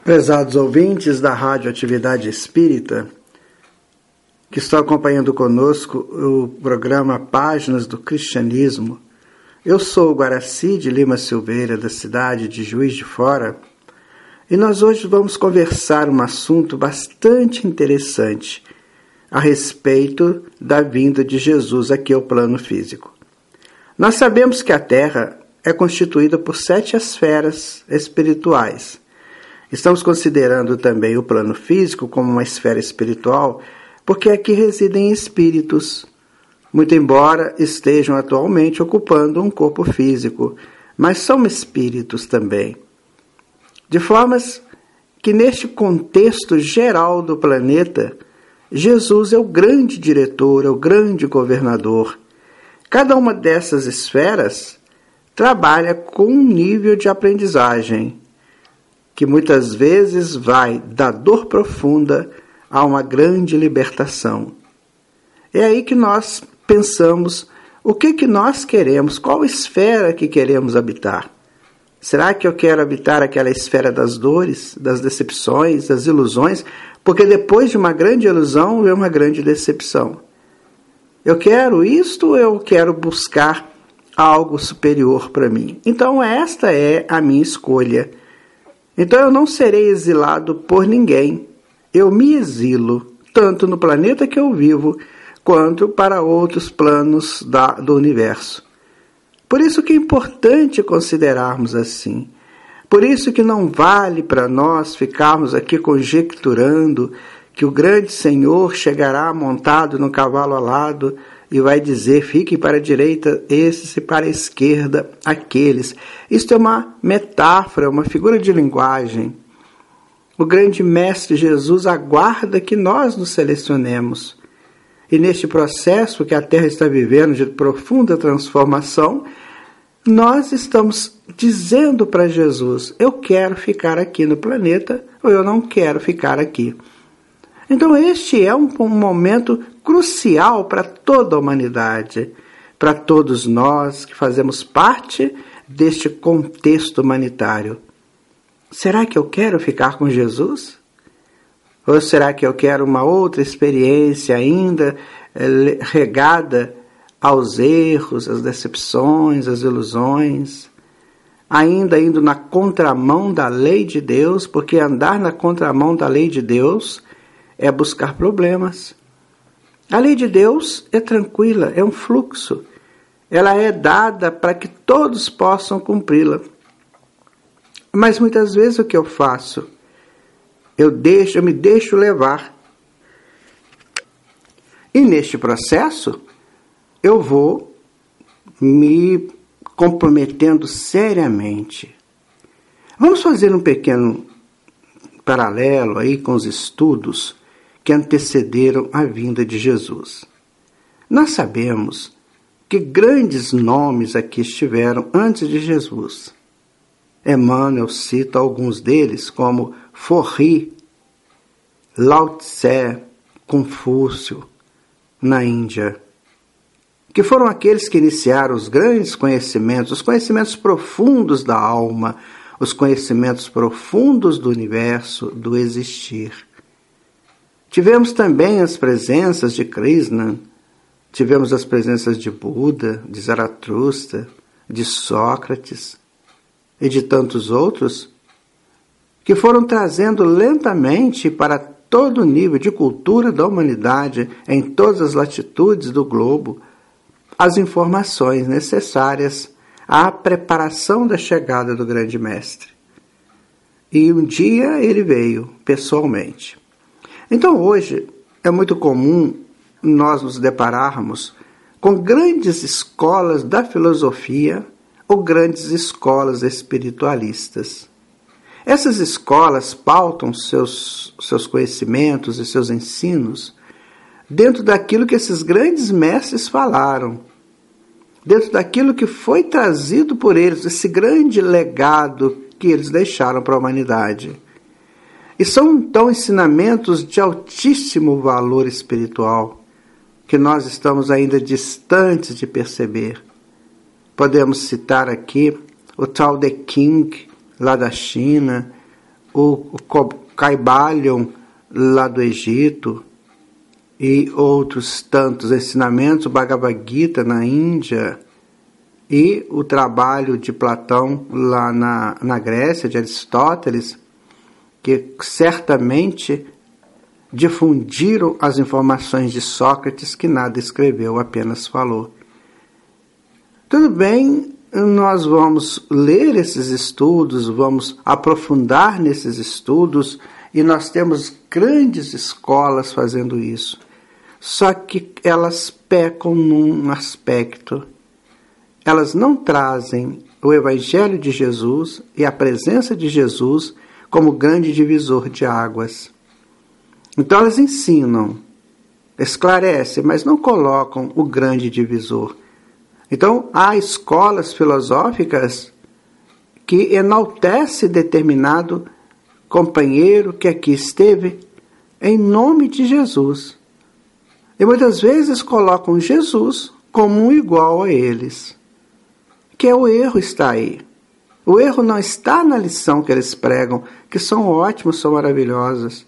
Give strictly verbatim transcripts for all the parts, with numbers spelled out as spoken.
Prezados ouvintes da Rádio Atividade Espírita, que estão acompanhando conosco o programa Páginas do Cristianismo, eu sou o Guaraci de Lima Silveira, da cidade de Juiz de Fora, e nós hoje vamos conversar um assunto bastante interessante a respeito da vinda de Jesus aqui ao plano físico. Nós sabemos que a Terra é constituída por sete esferas espirituais. Estamos considerando também o plano físico como uma esfera espiritual, porque aqui residem espíritos, muito embora estejam atualmente ocupando um corpo físico, mas são espíritos também. De formas que neste contexto geral do planeta, Jesus é o grande diretor, é o grande governador. Cada uma dessas esferas trabalha com um nível de aprendizagem, que muitas vezes vai da dor profunda a uma grande libertação. É aí que nós pensamos o que, que nós queremos, qual esfera que queremos habitar. Será que eu quero habitar aquela esfera das dores, das decepções, das ilusões? Porque depois de uma grande ilusão vem uma grande decepção. Eu quero isto ou eu quero buscar algo superior para mim? Então esta é a minha escolha. Então eu não serei exilado por ninguém. Eu me exilo, tanto no planeta que eu vivo, quanto para outros planos da, do universo. Por isso que é importante considerarmos assim. Por isso que não vale para nós ficarmos aqui conjecturando que o grande Senhor chegará montado no cavalo alado e vai dizer, fiquem para a direita esses e para a esquerda aqueles. Isto é uma metáfora, uma figura de linguagem. O grande Mestre Jesus aguarda que nós nos selecionemos. E neste processo que a Terra está vivendo de profunda transformação, nós estamos dizendo para Jesus, eu quero ficar aqui no planeta ou eu não quero ficar aqui. Então este é um, um momento crucial para toda a humanidade, para todos nós que fazemos parte deste contexto humanitário. Será que eu quero ficar com Jesus? Ou será que eu quero uma outra experiência ainda eh, regada aos erros, às decepções, às ilusões, ainda indo na contramão da lei de Deus, porque andar na contramão da lei de Deus é buscar problemas. A lei de Deus é tranquila, é um fluxo. Ela é dada para que todos possam cumpri-la. Mas muitas vezes o que eu faço? Eu, deixo, eu me deixo levar. E neste processo, eu vou me comprometendo seriamente. Vamos fazer um pequeno paralelo aí com os estudos que antecederam a vinda de Jesus. Nós sabemos que grandes nomes aqui estiveram antes de Jesus. Emmanuel cita alguns deles, como Forri, Lao Tse, Confúcio, na Índia, que foram aqueles que iniciaram os grandes conhecimentos, os conhecimentos profundos da alma, os conhecimentos profundos do universo, do existir. Tivemos também as presenças de Krishna, tivemos as presenças de Buda, de Zaratustra, de Sócrates e de tantos outros, que foram trazendo lentamente para todo o nível de cultura da humanidade, em todas as latitudes do globo, as informações necessárias à preparação da chegada do grande mestre. E um dia ele veio pessoalmente. Então hoje é muito comum nós nos depararmos com grandes escolas da filosofia ou grandes escolas espiritualistas. Essas escolas pautam seus, seus conhecimentos e seus ensinos dentro daquilo que esses grandes mestres falaram, dentro daquilo que foi trazido por eles, esse grande legado que eles deixaram para a humanidade. E são então ensinamentos de altíssimo valor espiritual, que nós estamos ainda distantes de perceber. Podemos citar aqui o Tao Te Ching, lá da China, o Kybalion lá do Egito e outros tantos ensinamentos, o Bhagavad Gita na Índia e o trabalho de Platão lá na, na Grécia, de Aristóteles, que certamente difundiram as informações de Sócrates, que nada escreveu, apenas falou. Tudo bem, nós vamos ler esses estudos, vamos aprofundar nesses estudos, e nós temos grandes escolas fazendo isso. Só que elas pecam num aspecto. Elas não trazem o Evangelho de Jesus e a presença de Jesus como grande divisor de águas. Então elas ensinam, esclarecem, mas não colocam o grande divisor. Então há escolas filosóficas que enaltecem determinado companheiro que aqui esteve em nome de Jesus. E muitas vezes colocam Jesus como um igual a eles. Que é o erro está aí. O erro não está na lição que eles pregam, que são ótimos, são maravilhosas.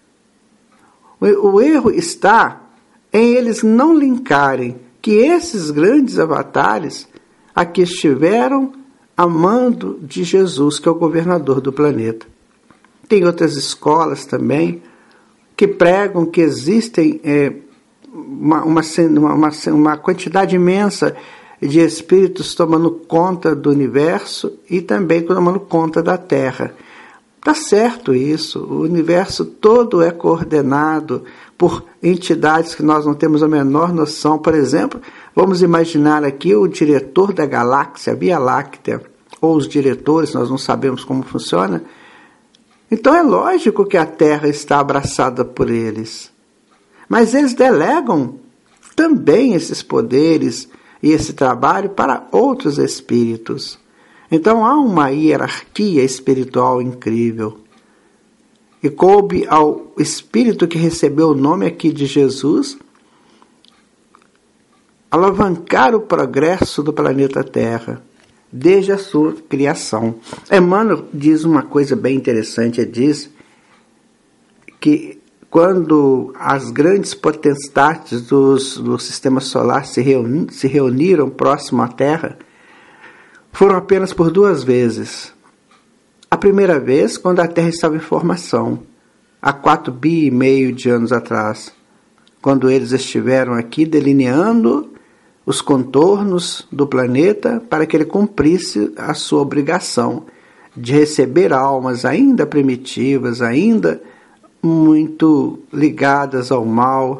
O erro está em eles não linkarem que esses grandes avatares aqui estiveram amando de Jesus, que é o governador do planeta. Tem outras escolas também que pregam que existem é, uma, uma, uma, uma quantidade imensa de espíritos tomando conta do universo e também tomando conta da Terra. Está certo isso, o universo todo é coordenado por entidades que nós não temos a menor noção. Por exemplo, vamos imaginar aqui o diretor da galáxia, a Via Láctea, ou os diretores, nós não sabemos como funciona. Então é lógico que a Terra está abraçada por eles. Mas eles delegam também esses poderes e esse trabalho para outros espíritos. Então há uma hierarquia espiritual incrível. E coube ao espírito que recebeu o nome aqui de Jesus alavancar o progresso do planeta Terra, desde a sua criação. Emmanuel diz uma coisa bem interessante, ele diz que quando as grandes potestades dos, do sistema solar se, reuni, se reuniram próximo à Terra, foram apenas por duas vezes. A primeira vez, quando a Terra estava em formação, há quatro bi e meio de anos atrás, quando eles estiveram aqui delineando os contornos do planeta para que ele cumprisse a sua obrigação de receber almas ainda primitivas, ainda muito ligadas ao mal.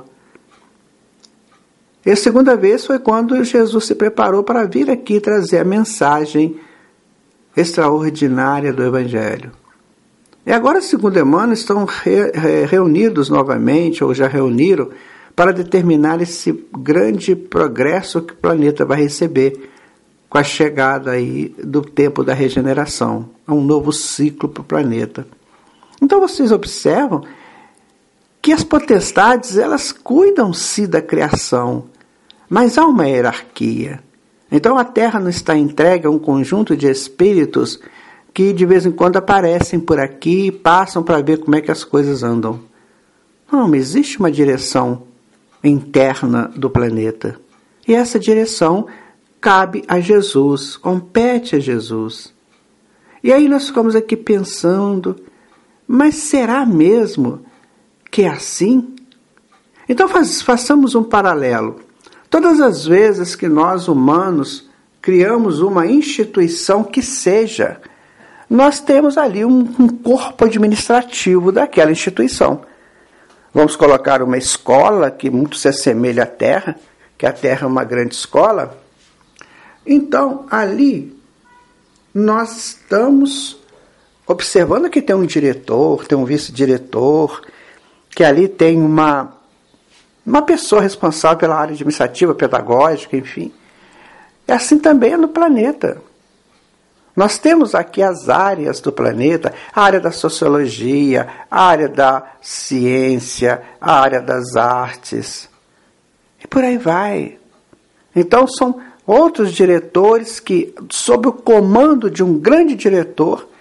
E a segunda vez foi quando Jesus se preparou para vir aqui trazer a mensagem extraordinária do Evangelho. E agora, segundo Emmanuel, estão re, re, reunidos novamente, ou já reuniram, para determinar esse grande progresso que o planeta vai receber com a chegada aí do tempo da regeneração, um novo ciclo para o planeta. Então vocês observam que as potestades, elas cuidam-se da criação, mas há uma hierarquia. Então a Terra não está entregue a um conjunto de espíritos que de vez em quando aparecem por aqui e passam para ver como é que as coisas andam. Não, mas existe uma direção interna do planeta. E essa direção cabe a Jesus, compete a Jesus. E aí nós ficamos aqui pensando, mas será mesmo que é assim? Então faz, façamos um paralelo. Todas as vezes que nós humanos criamos uma instituição que seja, nós temos ali um, um corpo administrativo daquela instituição. Vamos colocar uma escola que muito se assemelha à Terra, que a Terra é uma grande escola. Então, ali, nós estamos observando que tem um diretor, tem um vice-diretor, que ali tem uma, uma pessoa responsável pela área administrativa, pedagógica, enfim. É assim também é no planeta. Nós temos aqui as áreas do planeta, a área da sociologia, a área da ciência, a área das artes. E por aí vai. Então são outros diretores que, sob o comando de um grande diretor,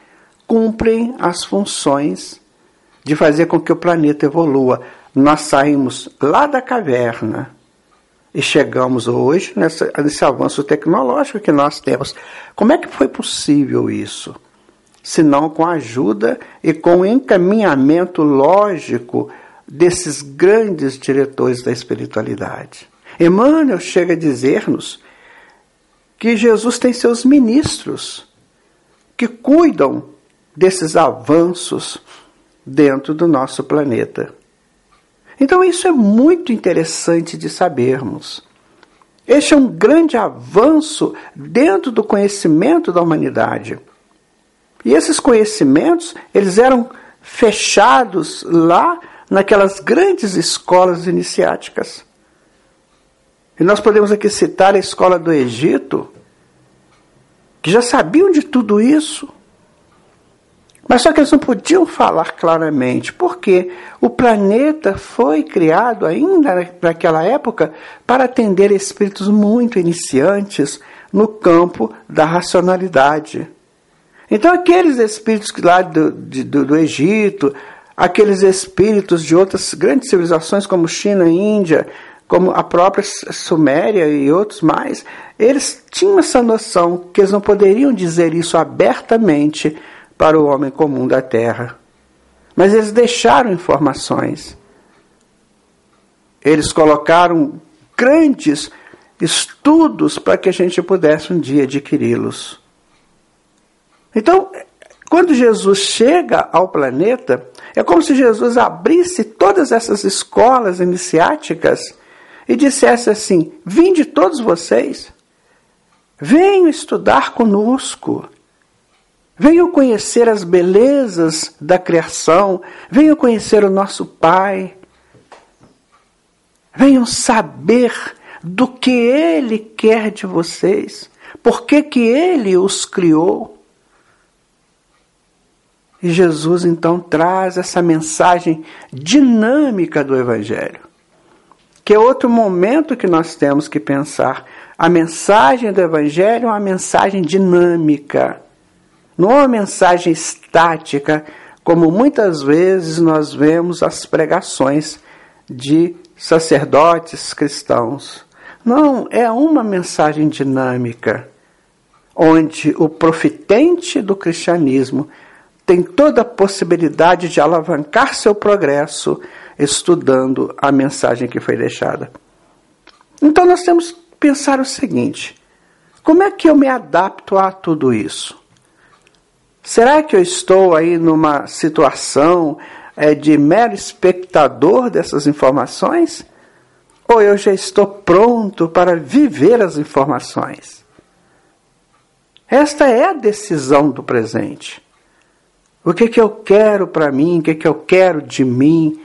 cumprem as funções de fazer com que o planeta evolua. Nós saímos lá da caverna e chegamos hoje nessa, nesse avanço tecnológico que nós temos. Como é que foi possível isso? Senão com a ajuda e com o encaminhamento lógico desses grandes diretores da espiritualidade. Emmanuel chega a dizer-nos que Jesus tem seus ministros que cuidam desses avanços dentro do nosso planeta. Então isso é muito interessante de sabermos. Este é um grande avanço dentro do conhecimento da humanidade. E esses conhecimentos, eles eram fechados lá naquelas grandes escolas iniciáticas. E nós podemos aqui citar a escola do Egito, que já sabiam de tudo isso. Mas só que eles não podiam falar claramente, porque o planeta foi criado ainda naquela época para atender espíritos muito iniciantes no campo da racionalidade. Então aqueles espíritos lá do, do, do Egito, aqueles espíritos de outras grandes civilizações como China, Índia, como a própria Suméria e outros mais, eles tinham essa noção que eles não poderiam dizer isso abertamente para o homem comum da Terra. Mas eles deixaram informações. Eles colocaram grandes estudos para que a gente pudesse um dia adquiri-los. Então, quando Jesus chega ao planeta, é como se Jesus abrisse todas essas escolas iniciáticas e dissesse assim: vinde todos vocês, venham estudar conosco, venham conhecer as belezas da criação, venham conhecer o nosso Pai, venham saber do que Ele quer de vocês, por que que Ele os criou. E Jesus então traz essa mensagem dinâmica do Evangelho, que é outro momento que nós temos que pensar. A mensagem do Evangelho é uma mensagem dinâmica, não é uma mensagem estática, como muitas vezes nós vemos as pregações de sacerdotes cristãos. Não, é uma mensagem dinâmica, onde o profitente do cristianismo tem toda a possibilidade de alavancar seu progresso estudando a mensagem que foi deixada. Então nós temos que pensar o seguinte: como é que eu me adapto a tudo isso? Será que eu estou aí numa situação é, de mero espectador dessas informações? Ou eu já estou pronto para viver as informações? Esta é a decisão do presente. O que que eu quero para mim? O que que eu quero de mim?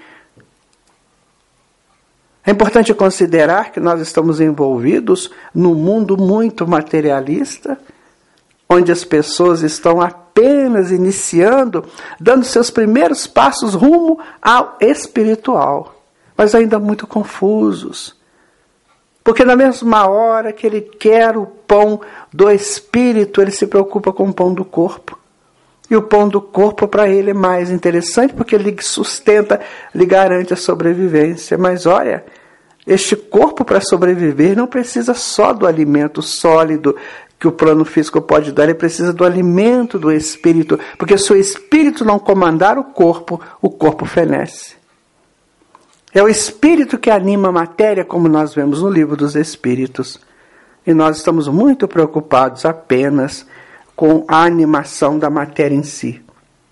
É importante considerar que nós estamos envolvidos num mundo muito materialista, onde as pessoas estão apenas iniciando, dando seus primeiros passos rumo ao espiritual, mas ainda muito confusos. Porque na mesma hora que ele quer o pão do espírito, ele se preocupa com o pão do corpo. E o pão do corpo para ele é mais interessante porque ele sustenta, lhe garante a sobrevivência. Mas olha, este corpo para sobreviver não precisa só do alimento sólido que o plano físico pode dar, ele precisa do alimento do espírito, porque se o espírito não comandar o corpo, o corpo fenece. É o espírito que anima a matéria, como nós vemos no livro dos Espíritos. E nós estamos muito preocupados apenas com a animação da matéria em si.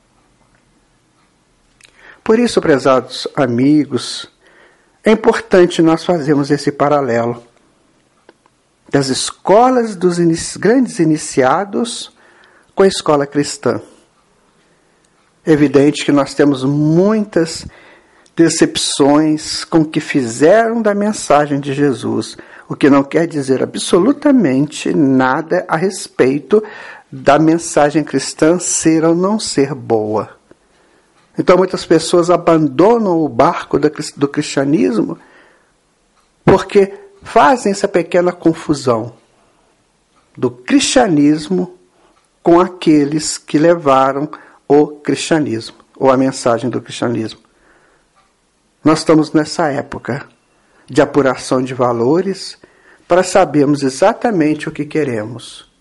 Por isso, prezados amigos, é importante nós fazermos esse paralelo das escolas dos inici- grandes iniciados com a escola cristã. É evidente que nós temos muitas decepções com o que fizeram da mensagem de Jesus, o que não quer dizer absolutamente nada a respeito da mensagem cristã ser ou não ser boa. Então muitas pessoas abandonam o barco do cristianismo porque fazem essa pequena confusão do cristianismo com aqueles que levaram o cristianismo, ou a mensagem do cristianismo. Nós estamos nessa época de apuração de valores para sabermos exatamente o que queremos.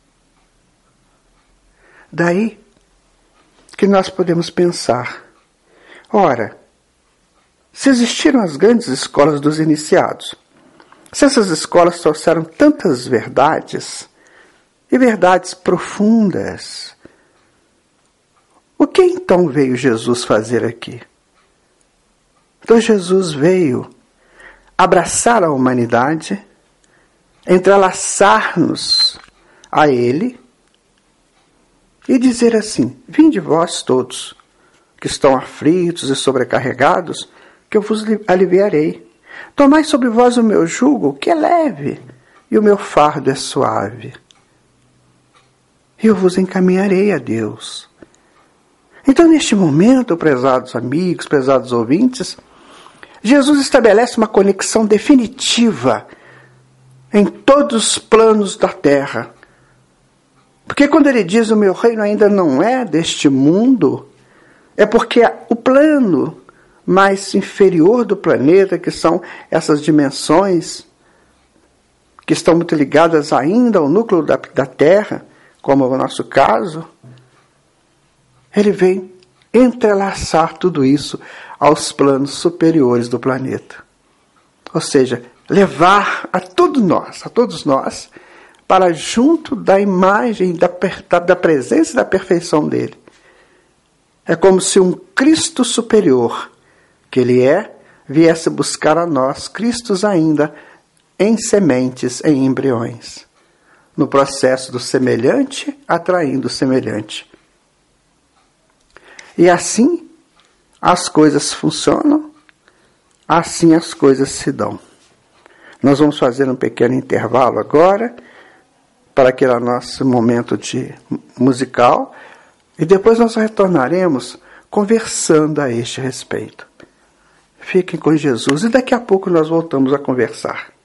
Daí que nós podemos pensar, ora, se existiram as grandes escolas dos iniciados, se essas escolas trouxeram tantas verdades, e verdades profundas, o que então veio Jesus fazer aqui? Então Jesus veio abraçar a humanidade, entrelaçar-nos a Ele e dizer assim, vinde vós todos, que estão aflitos e sobrecarregados, que eu vos aliviarei. Tomai sobre vós o meu jugo, que é leve, e o meu fardo é suave. E eu vos encaminharei a Deus. Então, neste momento, prezados amigos, prezados ouvintes, Jesus estabelece uma conexão definitiva em todos os planos da terra. Porque quando ele diz o meu reino ainda não é deste mundo, é porque o plano mais inferior do planeta, que são essas dimensões que estão muito ligadas ainda ao núcleo da, da Terra, como é o nosso caso, ele vem entrelaçar tudo isso aos planos superiores do planeta. Ou seja, levar a todos nós, a todos nós, para junto da imagem, da, da presença e da perfeição dele. É como se um Cristo superior, que ele é, viesse buscar a nós, Cristos ainda, em sementes, em embriões. No processo do semelhante, atraindo o semelhante. E assim, as coisas funcionam, assim as coisas se dão. Nós vamos fazer um pequeno intervalo agora, para aquele nosso momento de musical, e depois nós retornaremos conversando a este respeito. Fiquem com Jesus e daqui a pouco nós voltamos a conversar.